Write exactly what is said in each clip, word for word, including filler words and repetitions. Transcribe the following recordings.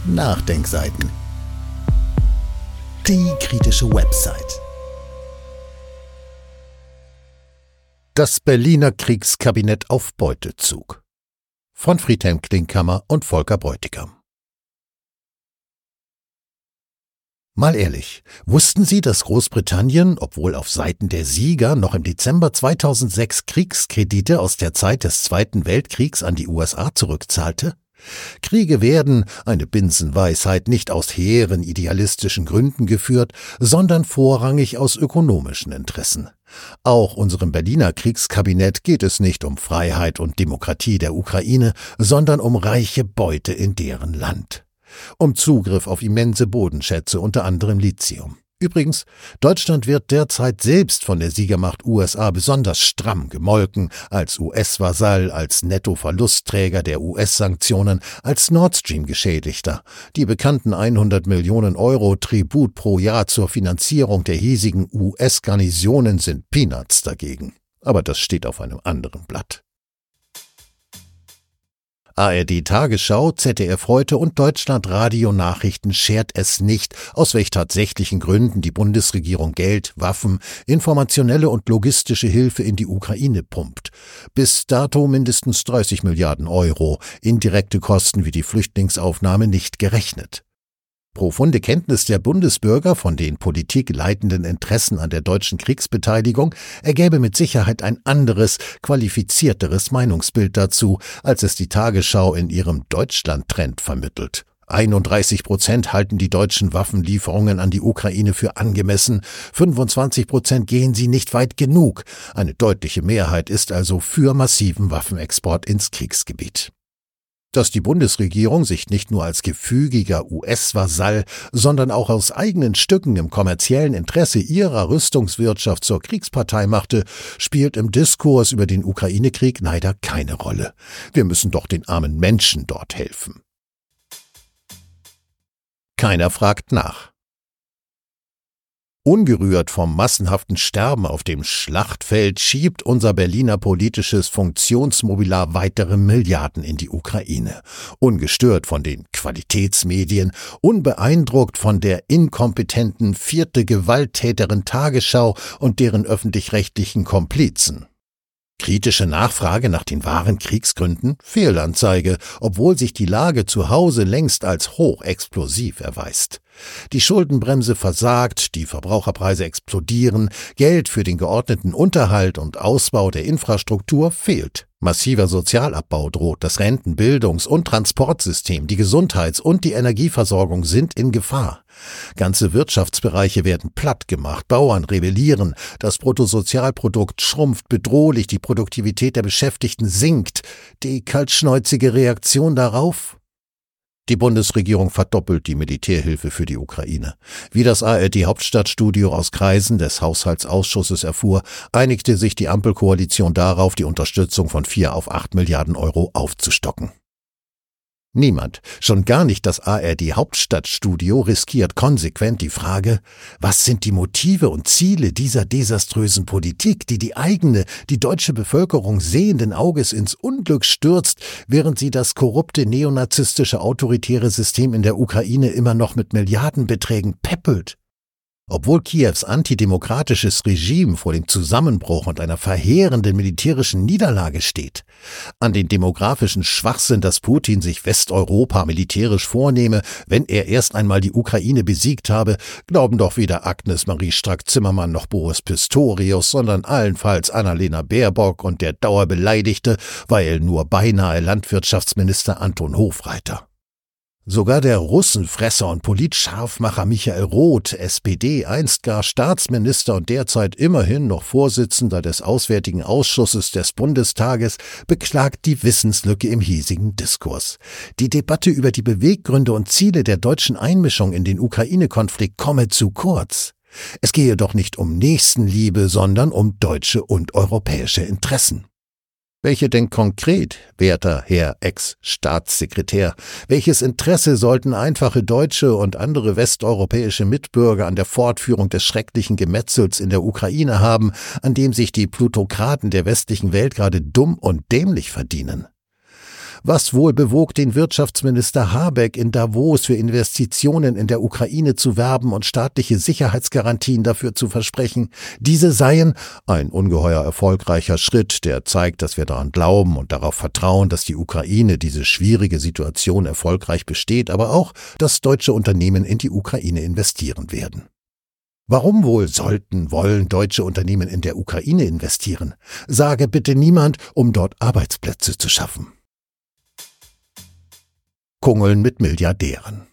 Nachdenkseiten. Die kritische Website. Das Berliner Kriegskabinett auf Beutezug von Friedhelm Klinkhammer und Volker Bräutigam. Mal ehrlich, wussten Sie, dass Großbritannien, obwohl auf Seiten der Sieger, noch im Dezember zweitausendsechs Kriegskredite aus der Zeit des Zweiten Weltkriegs an die U S A zurückzahlte? Kriege werden, eine Binsenweisheit, nicht aus hehren idealistischen Gründen geführt, sondern vorrangig aus ökonomischen Interessen. Auch unserem Berliner Kriegskabinett geht es nicht um Freiheit und Demokratie der Ukraine, sondern um reiche Beute in deren Land. Um Zugriff auf immense Bodenschätze, unter anderem Lithium. Übrigens, Deutschland wird derzeit selbst von der Siegermacht U S A besonders stramm gemolken, als U S-Vasall, als Nettoverlustträger der U S-Sanktionen, als Nord Stream-Geschädigter. Die bekannten hundert Millionen Euro Tribut pro Jahr zur Finanzierung der hiesigen U S-Garnisonen sind Peanuts dagegen. Aber das steht auf einem anderen Blatt. A R D Tagesschau, Z D F Heute und Deutschlandradio Nachrichten schert es nicht, aus welch tatsächlichen Gründen die Bundesregierung Geld, Waffen, informationelle und logistische Hilfe in die Ukraine pumpt. Bis dato mindestens dreißig Milliarden Euro, indirekte Kosten wie die Flüchtlingsaufnahme nicht gerechnet. Profunde Kenntnis der Bundesbürger von den politikleitenden Interessen an der deutschen Kriegsbeteiligung ergäbe mit Sicherheit ein anderes, qualifizierteres Meinungsbild dazu, als es die Tagesschau in ihrem Deutschland-Trend vermittelt. einunddreißig Prozent halten die deutschen Waffenlieferungen an die Ukraine für angemessen, fünfundzwanzig Prozent gehen sie nicht weit genug. Eine deutliche Mehrheit ist also für massiven Waffenexport ins Kriegsgebiet. Dass die Bundesregierung sich nicht nur als gefügiger U S-Vasall, sondern auch aus eigenen Stücken im kommerziellen Interesse ihrer Rüstungswirtschaft zur Kriegspartei machte, spielt im Diskurs über den Ukraine-Krieg leider keine Rolle. Wir müssen doch den armen Menschen dort helfen. Keiner fragt nach. Ungerührt vom massenhaften Sterben auf dem Schlachtfeld schiebt unser Berliner politisches Funktionsmobiliar weitere Milliarden in die Ukraine. Ungestört von den Qualitätsmedien, unbeeindruckt von der inkompetenten vierte Gewalttäterin Tagesschau und deren öffentlich-rechtlichen Komplizen. Kritische Nachfrage nach den wahren Kriegsgründen? Fehlanzeige, obwohl sich die Lage zu Hause längst als hochexplosiv erweist. Die Schuldenbremse versagt, die Verbraucherpreise explodieren, Geld für den geordneten Unterhalt und Ausbau der Infrastruktur fehlt. Massiver Sozialabbau droht, das Renten-, Bildungs- und Transportsystem, die Gesundheits- und die Energieversorgung sind in Gefahr. Ganze Wirtschaftsbereiche werden platt gemacht, Bauern rebellieren, das Bruttosozialprodukt schrumpft bedrohlich, die Produktivität der Beschäftigten sinkt. Die kaltschnäuzige Reaktion darauf? Die Bundesregierung verdoppelt die Militärhilfe für die Ukraine. Wie das A R D-Hauptstadtstudio aus Kreisen des Haushaltsausschusses erfuhr, einigte sich die Ampelkoalition darauf, die Unterstützung von vier auf acht Milliarden Euro aufzustocken. Niemand, schon gar nicht das A R D-Hauptstadtstudio, riskiert konsequent die Frage, was sind die Motive und Ziele dieser desaströsen Politik, die die eigene, die deutsche Bevölkerung sehenden Auges ins Unglück stürzt, während sie das korrupte neonazistische autoritäre System in der Ukraine immer noch mit Milliardenbeträgen peppelt. Obwohl Kiews antidemokratisches Regime vor dem Zusammenbruch und einer verheerenden militärischen Niederlage steht, an den demografischen Schwachsinn, dass Putin sich Westeuropa militärisch vornehme, wenn er erst einmal die Ukraine besiegt habe, glauben doch weder Agnes Marie Strack-Zimmermann noch Boris Pistorius, sondern allenfalls Annalena Baerbock und der Dauerbeleidigte, weil nur beinahe Landwirtschaftsminister Anton Hofreiter. Sogar der Russenfresser und Politscharfmacher Michael Roth, S P D, einst gar Staatsminister und derzeit immerhin noch Vorsitzender des Auswärtigen Ausschusses des Bundestages, beklagt die Wissenslücke im hiesigen Diskurs. Die Debatte über die Beweggründe und Ziele der deutschen Einmischung in den Ukraine-Konflikt komme zu kurz. Es gehe doch nicht um Nächstenliebe, sondern um deutsche und europäische Interessen. Welche denn konkret, werter Herr Ex-Staatssekretär? Welches Interesse sollten einfache deutsche und andere westeuropäische Mitbürger an der Fortführung des schrecklichen Gemetzels in der Ukraine haben, an dem sich die Plutokraten der westlichen Welt gerade dumm und dämlich verdienen? Was wohl bewog den Wirtschaftsminister Habeck in Davos für Investitionen in der Ukraine zu werben und staatliche Sicherheitsgarantien dafür zu versprechen? Diese seien ein ungeheuer erfolgreicher Schritt, der zeigt, dass wir daran glauben und darauf vertrauen, dass die Ukraine diese schwierige Situation erfolgreich besteht, aber auch, dass deutsche Unternehmen in die Ukraine investieren werden. Warum wohl sollten, wollen deutsche Unternehmen in der Ukraine investieren? Sage bitte niemand, um dort Arbeitsplätze zu schaffen. Kungeln mit Milliardären.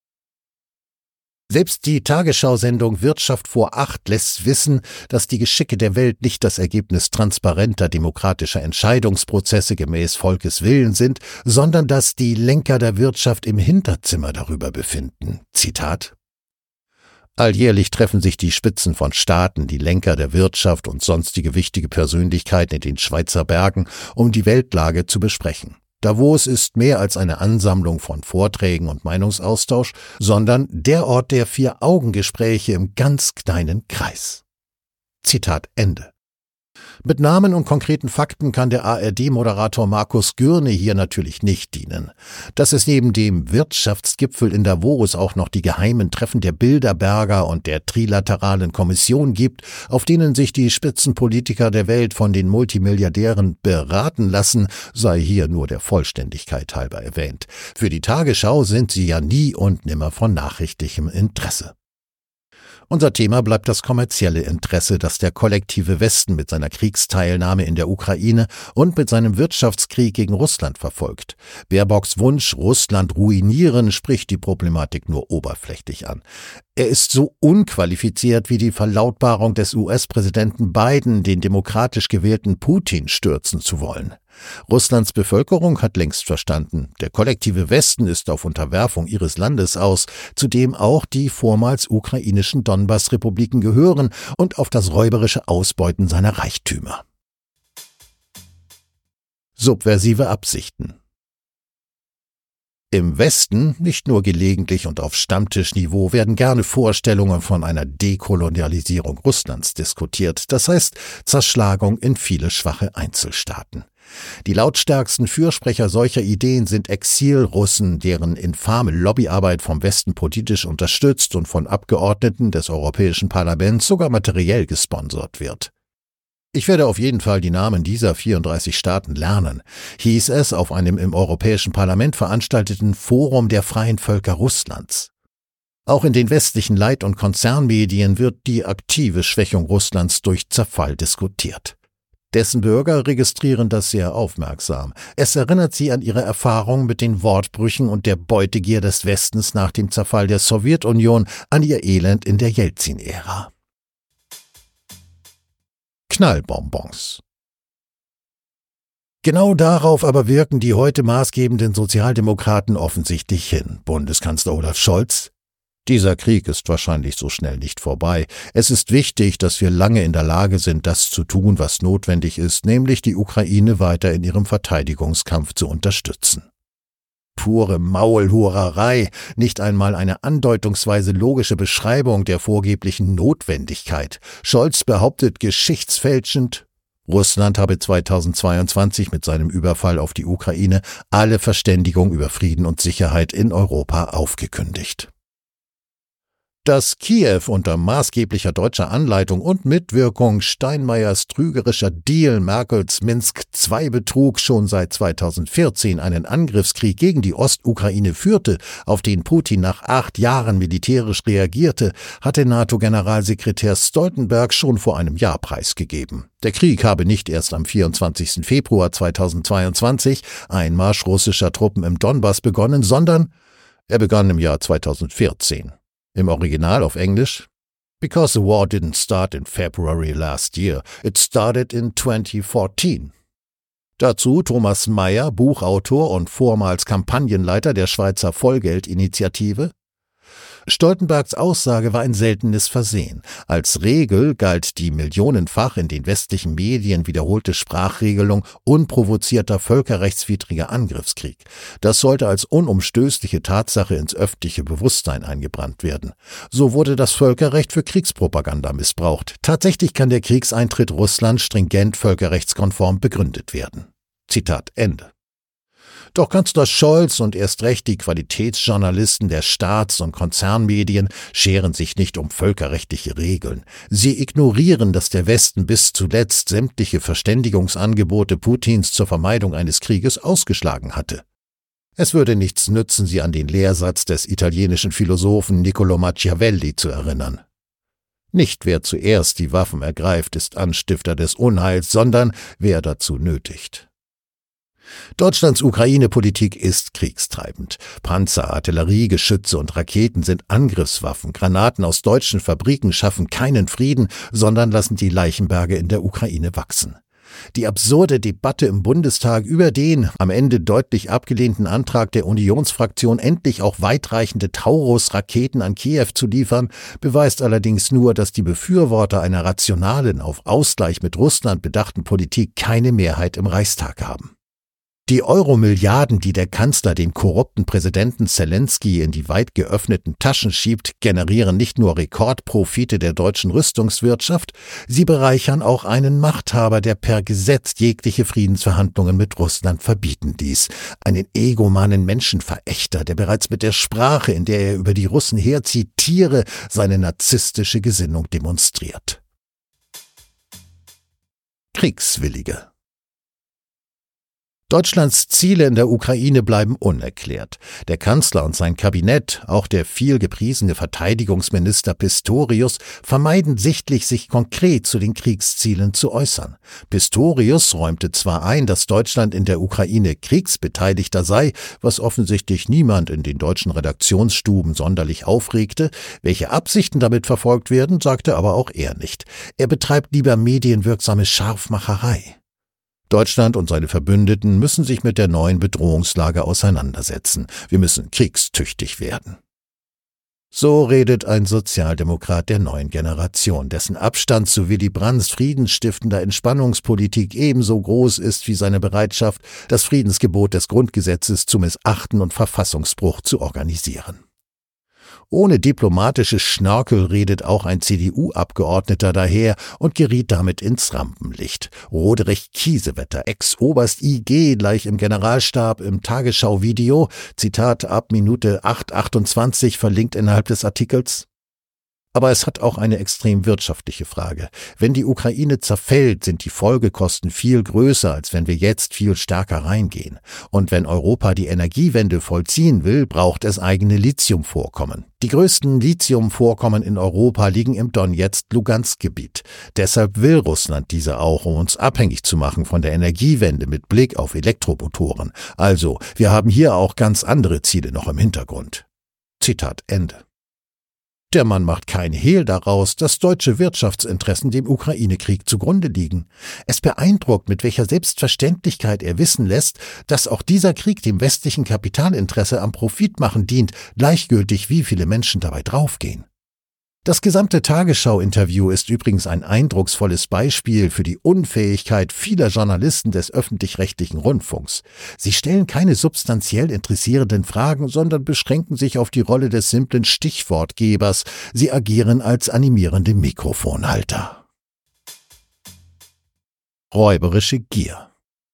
Selbst die Tagesschau-Sendung Wirtschaft vor acht lässt wissen, dass die Geschicke der Welt nicht das Ergebnis transparenter demokratischer Entscheidungsprozesse gemäß Volkes Willen sind, sondern dass die Lenker der Wirtschaft im Hinterzimmer darüber befinden. Zitat: Alljährlich treffen sich die Spitzen von Staaten, die Lenker der Wirtschaft und sonstige wichtige Persönlichkeiten in den Schweizer Bergen, um die Weltlage zu besprechen. Davos ist mehr als eine Ansammlung von Vorträgen und Meinungsaustausch, sondern der Ort der Vier-Augen-Gespräche im ganz kleinen Kreis. Zitat Ende. Mit Namen und konkreten Fakten kann der A R D-Moderator Markus Gürne hier natürlich nicht dienen. Dass es neben dem Wirtschaftsgipfel in Davos auch noch die geheimen Treffen der Bilderberger und der Trilateralen Kommission gibt, auf denen sich die Spitzenpolitiker der Welt von den Multimilliardären beraten lassen, sei hier nur der Vollständigkeit halber erwähnt. Für die Tagesschau sind sie ja nie und nimmer von nachrichtlichem Interesse. Unser Thema bleibt das kommerzielle Interesse, das der kollektive Westen mit seiner Kriegsteilnahme in der Ukraine und mit seinem Wirtschaftskrieg gegen Russland verfolgt. Baerbocks Wunsch, Russland ruinieren, spricht die Problematik nur oberflächlich an. Er ist so unqualifiziert wie die Verlautbarung des U S-Präsidenten Biden, den demokratisch gewählten Putin stürzen zu wollen. Russlands Bevölkerung hat längst verstanden, der kollektive Westen ist auf Unterwerfung ihres Landes aus, zu dem auch die vormals ukrainischen Donbass-Republiken gehören, und auf das räuberische Ausbeuten seiner Reichtümer. Subversive Absichten. Im Westen, nicht nur gelegentlich und auf Stammtischniveau, werden gerne Vorstellungen von einer Dekolonialisierung Russlands diskutiert, das heißt Zerschlagung in viele schwache Einzelstaaten. Die lautstärksten Fürsprecher solcher Ideen sind Exilrussen, deren infame Lobbyarbeit vom Westen politisch unterstützt und von Abgeordneten des Europäischen Parlaments sogar materiell gesponsert wird. Ich werde auf jeden Fall die Namen dieser vierunddreißig Staaten lernen, hieß es auf einem im Europäischen Parlament veranstalteten Forum der Freien Völker Russlands. Auch in den westlichen Leit- und Konzernmedien wird die aktive Schwächung Russlands durch Zerfall diskutiert. Dessen Bürger registrieren das sehr aufmerksam. Es erinnert sie an ihre Erfahrung mit den Wortbrüchen und der Beutegier des Westens nach dem Zerfall der Sowjetunion, an ihr Elend in der Jelzin-Ära. Knallbonbons. Genau darauf aber wirken die heute maßgebenden Sozialdemokraten offensichtlich hin. Bundeskanzler Olaf Scholz: Dieser Krieg ist wahrscheinlich so schnell nicht vorbei. Es ist wichtig, dass wir lange in der Lage sind, das zu tun, was notwendig ist, nämlich die Ukraine weiter in ihrem Verteidigungskampf zu unterstützen. Pure Maulhurerei, nicht einmal eine andeutungsweise logische Beschreibung der vorgeblichen Notwendigkeit. Scholz behauptet geschichtsfälschend, Russland habe zweitausendzweiundzwanzig mit seinem Überfall auf die Ukraine alle Verständigung über Frieden und Sicherheit in Europa aufgekündigt. Dass Kiew unter maßgeblicher deutscher Anleitung und Mitwirkung Steinmeiers trügerischer Deal Merkels Minsk-zwei-Betrug schon seit zweitausendvierzehn einen Angriffskrieg gegen die Ostukraine führte, auf den Putin nach acht Jahren militärisch reagierte, hatte NATO-Generalsekretär Stoltenberg schon vor einem Jahr preisgegeben. Der Krieg habe nicht erst am vierundzwanzigsten Februar zweitausendzweiundzwanzig, Einmarsch russischer Truppen im Donbass, begonnen, sondern er begann im Jahr zweitausendvierzehn. Im Original auf Englisch: Because the war didn't start in February last year, it started in twenty fourteen. Dazu Thomas Mayer, Buchautor und vormals Kampagnenleiter der Schweizer Vollgeld-Initiative. Stoltenbergs Aussage war ein seltenes Versehen. Als Regel galt die millionenfach in den westlichen Medien wiederholte Sprachregelung unprovozierter völkerrechtswidriger Angriffskrieg. Das sollte als unumstößliche Tatsache ins öffentliche Bewusstsein eingebrannt werden. So wurde das Völkerrecht für Kriegspropaganda missbraucht. Tatsächlich kann der Kriegseintritt Russlands stringent völkerrechtskonform begründet werden. Zitat Ende. Doch Kanzler Scholz und erst recht die Qualitätsjournalisten der Staats- und Konzernmedien scheren sich nicht um völkerrechtliche Regeln. Sie ignorieren, dass der Westen bis zuletzt sämtliche Verständigungsangebote Putins zur Vermeidung eines Krieges ausgeschlagen hatte. Es würde nichts nützen, sie an den Lehrsatz des italienischen Philosophen Niccolò Machiavelli zu erinnern. Nicht wer zuerst die Waffen ergreift, ist Anstifter des Unheils, sondern wer dazu nötigt. Deutschlands Ukraine-Politik ist kriegstreibend. Panzer, Artillerie, Geschütze und Raketen sind Angriffswaffen. Granaten aus deutschen Fabriken schaffen keinen Frieden, sondern lassen die Leichenberge in der Ukraine wachsen. Die absurde Debatte im Bundestag über den am Ende deutlich abgelehnten Antrag der Unionsfraktion, endlich auch weitreichende Taurus-Raketen an Kiew zu liefern, beweist allerdings nur, dass die Befürworter einer rationalen, auf Ausgleich mit Russland bedachten Politik keine Mehrheit im Reichstag haben. Die Euro-Milliarden, die der Kanzler dem korrupten Präsidenten Zelensky in die weit geöffneten Taschen schiebt, generieren nicht nur Rekordprofite der deutschen Rüstungswirtschaft, sie bereichern auch einen Machthaber, der per Gesetz jegliche Friedensverhandlungen mit Russland verbieten ließ. Einen egomanen Menschenverächter, der bereits mit der Sprache, in der er über die Russen herzieht, Tiere seine narzisstische Gesinnung demonstriert. Kriegswillige. Deutschlands Ziele in der Ukraine bleiben unerklärt. Der Kanzler und sein Kabinett, auch der viel gepriesene Verteidigungsminister Pistorius, vermeiden sichtlich, sich konkret zu den Kriegszielen zu äußern. Pistorius räumte zwar ein, dass Deutschland in der Ukraine Kriegsbeteiligter sei, was offensichtlich niemand in den deutschen Redaktionsstuben sonderlich aufregte. Welche Absichten damit verfolgt werden, sagte aber auch er nicht. Er betreibt lieber medienwirksame Scharfmacherei. Deutschland und seine Verbündeten müssen sich mit der neuen Bedrohungslage auseinandersetzen. Wir müssen kriegstüchtig werden. So redet ein Sozialdemokrat der neuen Generation, dessen Abstand zu Willy Brandts friedensstiftender Entspannungspolitik ebenso groß ist wie seine Bereitschaft, das Friedensgebot des Grundgesetzes zu missachten und Verfassungsbruch zu organisieren. Ohne diplomatische Schnörkel redet auch ein C D U-Abgeordneter daher und geriet damit ins Rampenlicht. Roderich Kiesewetter, Ex-Oberst I G, gleich im Generalstab im Tagesschau-Video, Zitat ab Minute acht achtundzwanzig, verlinkt innerhalb des Artikels. Aber es hat auch eine extrem wirtschaftliche Frage. Wenn die Ukraine zerfällt, sind die Folgekosten viel größer, als wenn wir jetzt viel stärker reingehen. Und wenn Europa die Energiewende vollziehen will, braucht es eigene Lithiumvorkommen. Die größten Lithiumvorkommen in Europa liegen im Donetsk-Lugansk-Gebiet. Deshalb will Russland diese auch, um uns abhängig zu machen von der Energiewende mit Blick auf Elektromotoren. Also, wir haben hier auch ganz andere Ziele noch im Hintergrund. Zitat Ende. Der Mann macht kein Hehl daraus, dass deutsche Wirtschaftsinteressen dem Ukraine-Krieg zugrunde liegen. Es beeindruckt, mit welcher Selbstverständlichkeit er wissen lässt, dass auch dieser Krieg dem westlichen Kapitalinteresse am Profitmachen dient, gleichgültig wie viele Menschen dabei draufgehen. Das gesamte Tagesschau-Interview ist übrigens ein eindrucksvolles Beispiel für die Unfähigkeit vieler Journalisten des öffentlich-rechtlichen Rundfunks. Sie stellen keine substanziell interessierenden Fragen, sondern beschränken sich auf die Rolle des simplen Stichwortgebers. Sie agieren als animierende Mikrofonhalter. Räuberische Gier.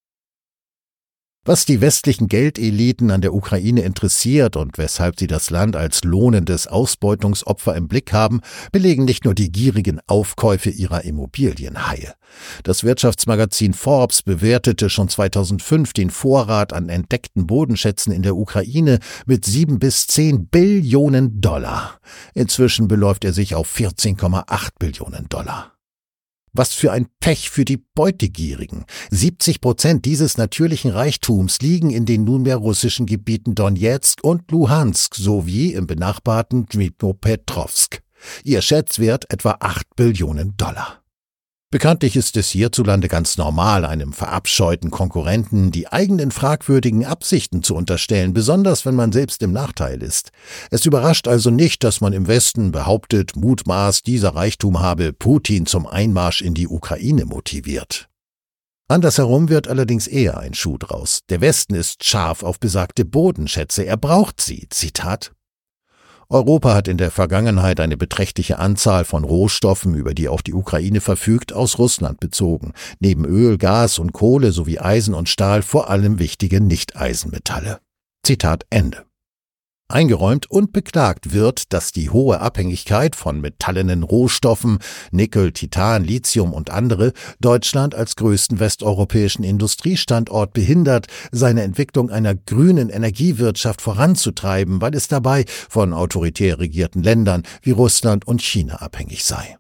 Was die westlichen Geldeliten an der Ukraine interessiert und weshalb sie das Land als lohnendes Ausbeutungsopfer im Blick haben, belegen nicht nur die gierigen Aufkäufe ihrer Immobilienhaie. Das Wirtschaftsmagazin Forbes bewertete schon zweitausendfünf den Vorrat an entdeckten Bodenschätzen in der Ukraine mit sieben bis zehn Billionen Dollar. Inzwischen beläuft er sich auf vierzehn Komma acht Billionen Dollar. Was für ein Pech für die Beutegierigen. siebzig Prozent dieses natürlichen Reichtums liegen in den nunmehr russischen Gebieten Donetsk und Luhansk sowie im benachbarten Dnipropetrovsk. Ihr Schätzwert etwa acht Billionen Dollar. Bekanntlich ist es hierzulande ganz normal, einem verabscheuten Konkurrenten die eigenen fragwürdigen Absichten zu unterstellen, besonders wenn man selbst im Nachteil ist. Es überrascht also nicht, dass man im Westen behauptet, mutmaßt, dieser Reichtum habe Putin zum Einmarsch in die Ukraine motiviert. Andersherum wird allerdings eher ein Schuh draus. Der Westen ist scharf auf besagte Bodenschätze, er braucht sie, Zitat. Europa hat in der Vergangenheit eine beträchtliche Anzahl von Rohstoffen, über die auch die Ukraine verfügt, aus Russland bezogen. Neben Öl, Gas und Kohle sowie Eisen und Stahl vor allem wichtige Nicht-Eisenmetalle. Zitat Ende. Eingeräumt und beklagt wird, dass die hohe Abhängigkeit von metallenen Rohstoffen, Nickel, Titan, Lithium und andere, Deutschland als größten westeuropäischen Industriestandort behindert, seine Entwicklung einer grünen Energiewirtschaft voranzutreiben, weil es dabei von autoritär regierten Ländern wie Russland und China abhängig sei.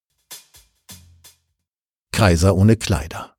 Kaiser ohne Kleider.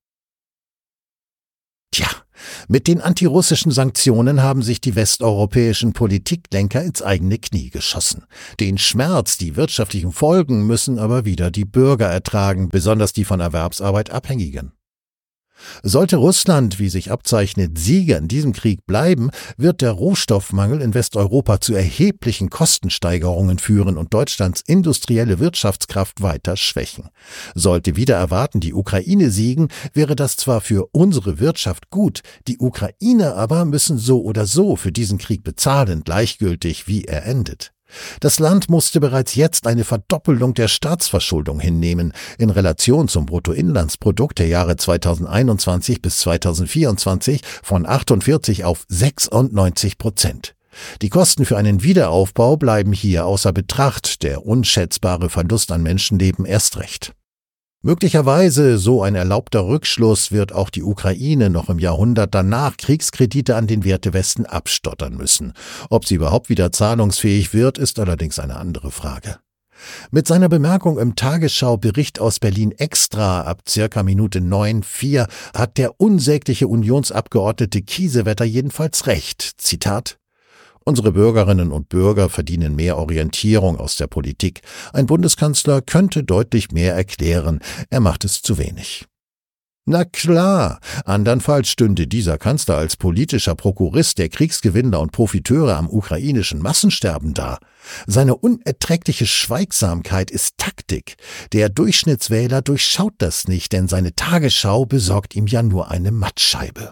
Tja, mit den antirussischen Sanktionen haben sich die westeuropäischen Politiklenker ins eigene Knie geschossen. Den Schmerz, die wirtschaftlichen Folgen müssen aber wieder die Bürger ertragen, besonders die von Erwerbsarbeit Abhängigen. Sollte Russland, wie sich abzeichnet, Sieger in diesem Krieg bleiben, wird der Rohstoffmangel in Westeuropa zu erheblichen Kostensteigerungen führen und Deutschlands industrielle Wirtschaftskraft weiter schwächen. Sollte wider Erwarten die Ukraine siegen, wäre das zwar für unsere Wirtschaft gut, die Ukrainer aber müssen so oder so für diesen Krieg bezahlen, gleichgültig wie er endet. Das Land musste bereits jetzt eine Verdoppelung der Staatsverschuldung hinnehmen, in Relation zum Bruttoinlandsprodukt der Jahre zweitausendeinundzwanzig bis zweitausendvierundzwanzig von achtundvierzig auf sechsundneunzig Prozent. Die Kosten für einen Wiederaufbau bleiben hier außer Betracht, der unschätzbare Verlust an Menschenleben erst recht. Möglicherweise, so ein erlaubter Rückschluss, wird auch die Ukraine noch im Jahrhundert danach Kriegskredite an den Wertewesten abstottern müssen. Ob sie überhaupt wieder zahlungsfähig wird, ist allerdings eine andere Frage. Mit seiner Bemerkung im Tagesschau-Bericht aus Berlin Extra ab circa Minute neun Komma vier hat der unsägliche Unionsabgeordnete Kiesewetter jedenfalls recht. Zitat: Unsere Bürgerinnen und Bürger verdienen mehr Orientierung aus der Politik. Ein Bundeskanzler könnte deutlich mehr erklären, er macht es zu wenig. Na klar, andernfalls stünde dieser Kanzler als politischer Prokurist der Kriegsgewinner und Profiteure am ukrainischen Massensterben da. Seine unerträgliche Schweigsamkeit ist Taktik. Der Durchschnittswähler durchschaut das nicht, denn seine Tagesschau besorgt ihm ja nur eine Mattscheibe.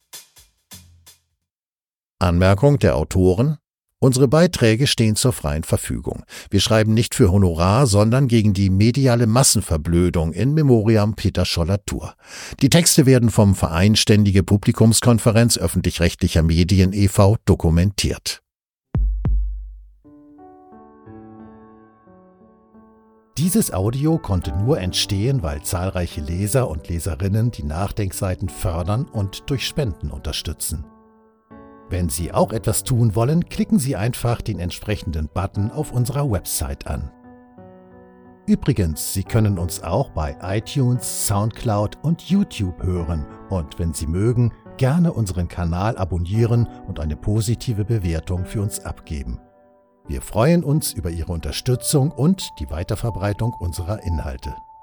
Anmerkung der Autoren: Unsere Beiträge stehen zur freien Verfügung. Wir schreiben nicht für Honorar, sondern gegen die mediale Massenverblödung in Memoriam Peter Scholler-Thur. Die Texte werden vom Verein Ständige Publikumskonferenz öffentlich-rechtlicher Medien e V dokumentiert. Dieses Audio konnte nur entstehen, weil zahlreiche Leser und Leserinnen die Nachdenkseiten fördern und durch Spenden unterstützen. Wenn Sie auch etwas tun wollen, klicken Sie einfach den entsprechenden Button auf unserer Website an. Übrigens, Sie können uns auch bei iTunes, Soundcloud und YouTube hören und wenn Sie mögen, gerne unseren Kanal abonnieren und eine positive Bewertung für uns abgeben. Wir freuen uns über Ihre Unterstützung und die Weiterverbreitung unserer Inhalte.